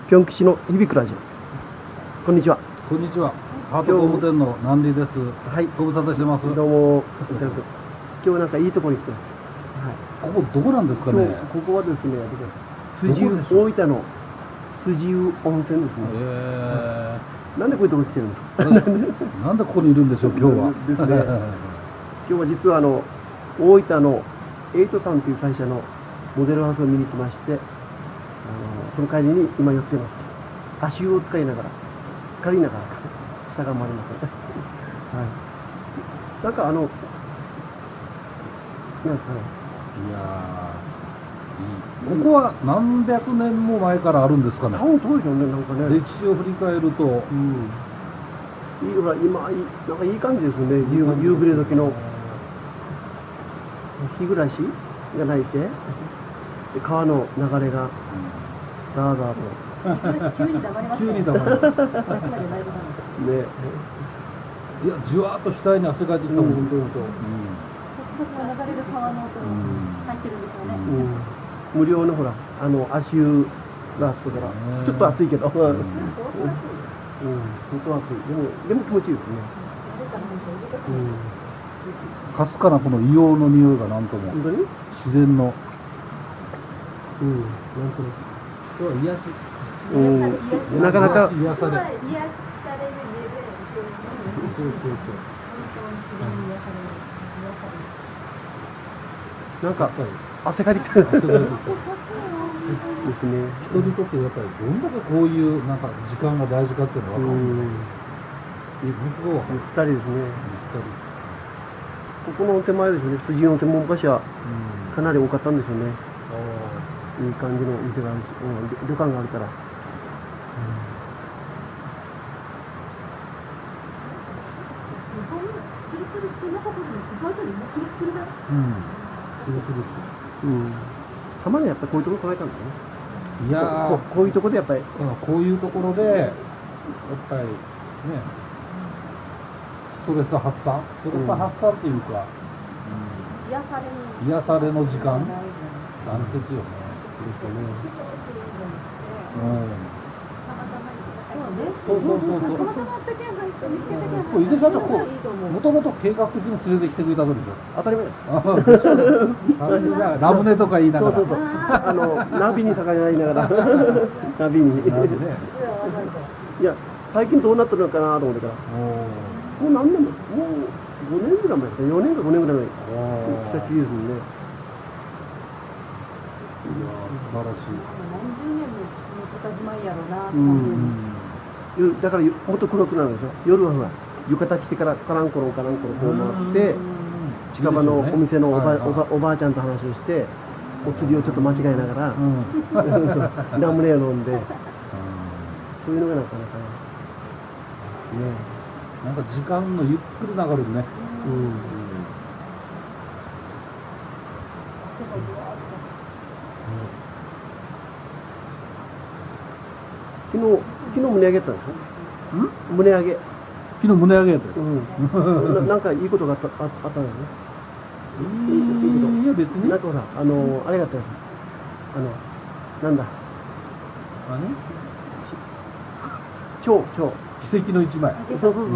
ぴょん吉の響くラジオ。こんにちは。 こんにちは。ハート工務店のナンディです。 はい。 ご無沙汰してます。 どうも。今日なんかいいところに来てます。 はい。ここどこなんですかね。 ここはですね、大分の筋湯温泉ですね。なんでこういうところに来てるんですか。 なんでここにいるんでしょう、今日は。 ですね。今日は実は大分のエイトさんという会社のモデルハウスを見に来まして、その帰りに今寄っています。足湯を使いながら、浸かりながら下が回ります。はい。なんかなんですかね。 いやー、ここは何百年も前からあるんですかね。 多分そうでしょうね、なんかね。 歴史を振り返ると、 いいほら今なんかいい感じですよね。夕暮れ時の日暮らしが鳴いて、で川の流れがザーザーと。 急に黙りますね。 急に黙る。 ね。 いや、じわーっと額に汗かいてきたもん、本当にそう。 流れる川の音が入ってるんですよね。 無料のほら足湯があそこからちょっと暑いけど、本当暑い。でも気持ちいいですね。 かすかなこの硫黄の匂いがなんとも本当に自然のなんとなく今日は癒しなかなか癒される家でなんか汗かいてきたですね。 人にとってやっぱりどんだけこういうなんか時間が大事かっていうのが分かる。 ゆったりですね。ここの温泉前ですね。筋湯温泉も昔はかなり多かったんですよね。いい感じの店があるし、旅館があるから。たまにやっぱりこういうところ来ないかんだね。 いやー、 こういうところでやっぱりこういうところでやっぱりね、ストレス発散っていうか、癒されの時間、大切よね。そう伊勢社長、もともと計画的に連れてきてくれたとでしょ。 当たり前です。 ラムネとか言いながら。 ナビに逆らいながら。ナビに。いや、最近どうなってるのかなと思ってから。もう何年も、もう5年ぐらい前ですか、4年か5年ぐらい前。久しぶりですね。 素晴らしい。 何十年も佇まいやろうな。 だからもっと黒くなるでしょ。夜はほら浴衣着てからカランコロンこう回って近場のお店のおばあちゃんと話をしてお釣りをちょっと間違えながらラムネを飲んで、そういうのがなかなかね。 なんか時間のゆっくり流れるね。 昨日胸上げたんでしょ。胸上げ。 昨日胸上げやった。 なんかいいことがあったんだよね。 いや別に。 なんかほらあれがあったよ。なんだ。蝶。 奇跡の一枚。 そう。 胸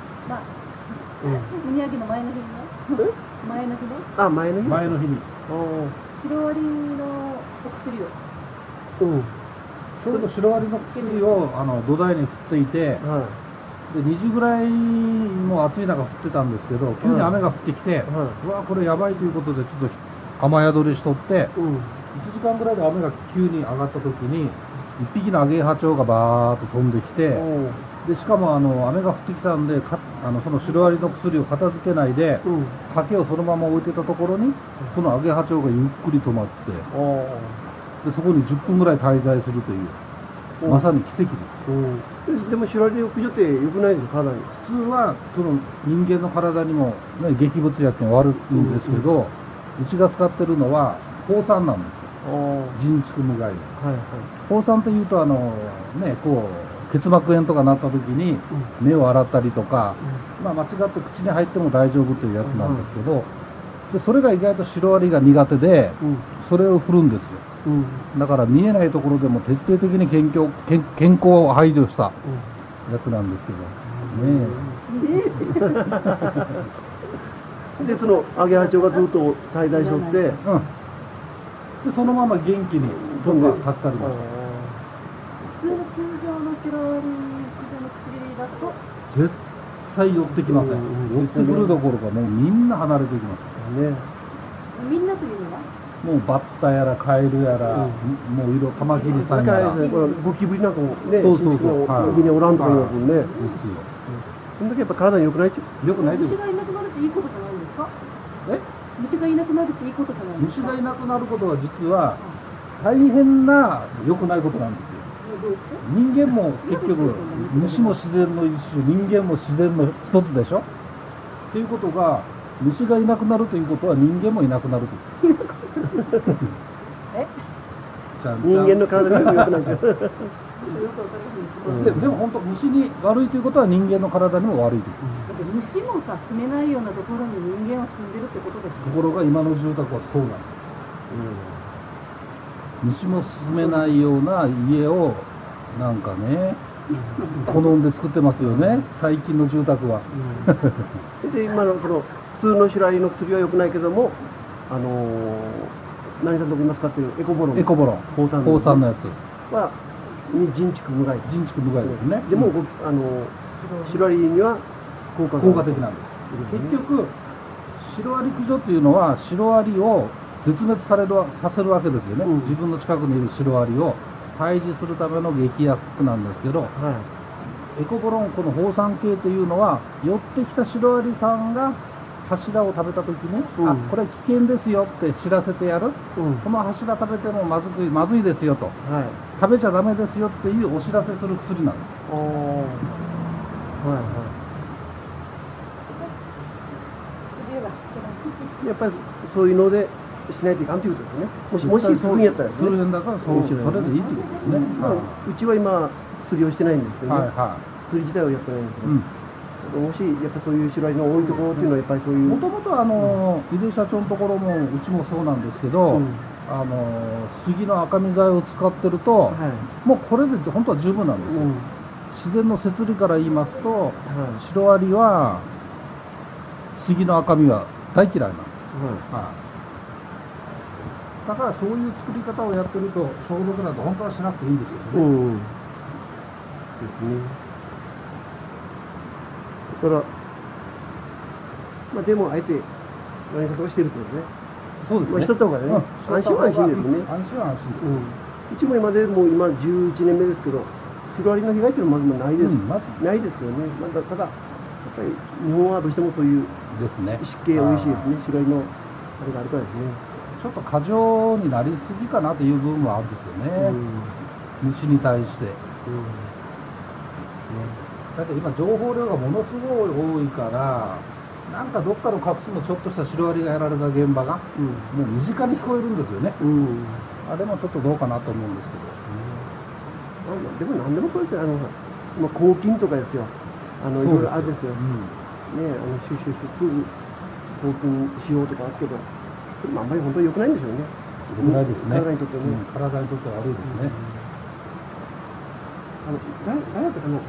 上げの前の日にね。前の日ね。 前の日に。 シロアリのお薬を。 ちょうどシロアリの薬を土台に振っていて、で2時ぐらいも暑い中降ってたんですけど、急に雨が降ってきて、うわこれやばいということでちょっと雨宿りしとって、1時間ぐらいで雨が急に上がった時に1匹のアゲハチョウがバーッと飛んできて、でしかも雨が降ってきたんでそのシロアリの薬を片付けないで、ハケをそのまま置いてたところにそのアゲハチョウがゆっくり止まって。でそこに10分ぐらい滞在するというまさに奇跡です。 でもシロアリ駆除って良くないですか、体に。 普通はその人間の体にも、ね、劇物薬って悪いんですけど、うちが使ってるのは放酸なんですよ。人畜無害で。放酸というとこう結膜炎とかなった時に目を洗ったりとか、間違って口に入っても大丈夫というやつなんですけど、 でそれが意外とシロアリが苦手で、それを振るんですよ。だから見えないところでも徹底的に健康を配慮したやつなんですけどね。 でそのアゲハチョウがずっと滞在しとって、 でそのまま元気にどんどん立ったりました。 通常のシロアリの薬だと絶対寄ってきません。寄ってくるどころかもうみんな離れていきますね。 みんなというのはもうバッタやらカエルやら、もう色カマキリさんやら、 ゴキブリなんかもね、 そうそうそう、 海におらんとかいますもんね。 ですよ。 その時やっぱ体に良くないっちゅう。 良くないです。 虫がいなくなるっていいことじゃないんですか？虫がいなくなるっていいことじゃないですか？ 虫がいなくなることは実は大変な良くないことなんですよ。人間も結局虫も自然の一種、人間も自然の一つでしょ。っていうことが虫がいなくなるということは人間もいなくなるという。 人間の体に良くないですよ。 でも本当虫に悪いということは人間の体にも悪いという。 虫もさ住めないようなところに人間は住んでるってことです。 ところが今の住宅はそうなんです。虫も住めないような家をなんかね好んで作ってますよね、最近の住宅は。 で今のその普通のシロアリの薬は良くないけども、何さんとこ今使ってるエコボロン、放酸のやつは人畜無害ですね。でもシロアリには効果的なんです。結局シロアリ駆除というのはシロアリを絶滅させるわけですよね、自分の近くにいるシロアリを退治するための劇薬なんですけど、エコボロンこの放酸系というのは寄ってきたシロアリさんが柱を食べた時に、あ、これ危険ですよって知らせてやる、この柱食べてもまずいですよと、食べちゃダメですよっていうお知らせする薬なんです。 やっぱりそういうのでしないといかんということですね。もしするんやったらですね。 するんだからそれでいいってことですね。 うちは今薬をしてないんですけどね。薬自体はやってないんですけど。もしやっぱそういうシロアリの多いところっていうのはやっぱりそういう。 もともと井出社長のところもうちもそうなんですけど、杉の赤身剤を使ってると、もうこれで本当は十分なんですよ。自然の摂理から言いますと、シロアリは杉の赤身は大嫌いなんです。だからそういう作り方をやってると消毒など本当はしなくていいんですよね。 ですね。だからまあでもあえて何かをしてるってことね。 そうですね。 しとった方がね、安心は安心ですね。 安心は安心です。 うちも今でもう今11年目ですけど、シロアリの被害っていうのはまずないです。ないですけどね。ただやっぱり日本はどうしてもそういう湿気多いしですね、シロアリのあれがあるからですね。 ちょっと過剰になりすぎかなという部分はあるんですよね、虫に対して。だって今情報量がものすごい多いから、なんかどっかの各地のちょっとしたシロアリがやられた現場が、もう身近に聞こえるんですよね。あれもちょっとどうかなと思うんですけど。 でも何でもそうですよ。抗菌とかですよ。いろいろあるですよ。シュシュシュすぐ抗菌しようとかあるけど、あんまり本当に良くないんでしょうね。 良くないですね。 体にとってね。 体にとっては悪いですね。 誰だったかな。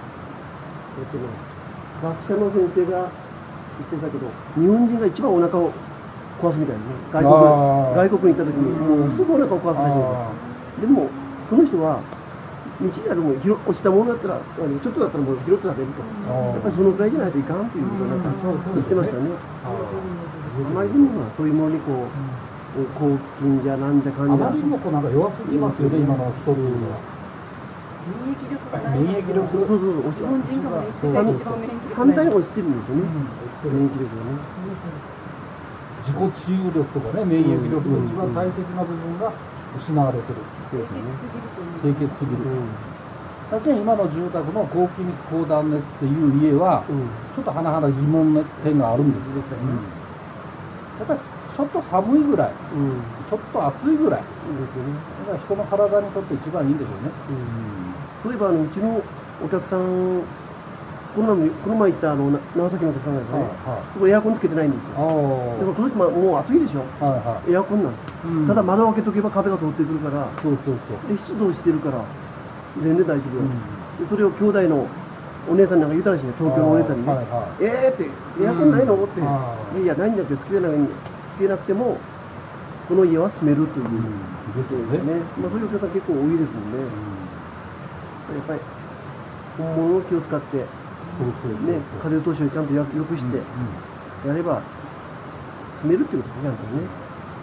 学者の先生が言ってたけど、日本人が一番お腹を壊すみたいですね。外国に行った時にもうすぐお腹を壊すらしいんです。でもその人は道にあるもの落ちたものだったらちょっとだったらもう拾って食べると。やっぱりそのくらいじゃないといかんということをなんか言ってましたね。あまりにもそういうものに抗菌じゃなんじゃかんじゃ。 あまりにもなんか弱すぎますよね、今の人類は。 免疫力がない。 免疫力、そう落ちてる。反対に落ちてるんですよね。免疫力がね。 自己治癒力とかね、免疫力の一番大切な部分が失われてる。清潔すぎる。だけ今の住宅の高気密高断熱っていう家は、ちょっと甚だ疑問の点があるんですよ。やっぱりちょっと寒いぐらい、ちょっと暑いぐらい、だから人の体にとって一番いいんでしょうね。 例えばうちのお客さんこの前行った長崎のお客さんがですね、ここエアコンつけてないんですよ。だからこの人もう暑いでしょ、エアコンなんです。ただ窓を開けとけば風が通ってくるから、で湿度してるから、全然大丈夫よ。でそれを兄弟のお姉さんなんか言ったらしいね、東京のお姉さんにね、って、エアコンないのって、いや、ないんだけど、つけなくても、この家は住めるという、 ですよね。 そういうお客さん結構多いですもんね。やっぱり本物の木を使って、風通しをちゃんと良くしてやれば住めるっていうことですね、ちゃんとね。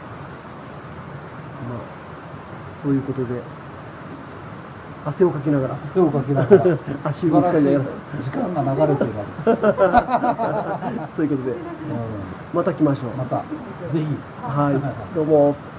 そういうことで汗をかきながら足を使いながら時間が流れてるそういうことで、また来ましょう。 またぜひ。 はい、どうも。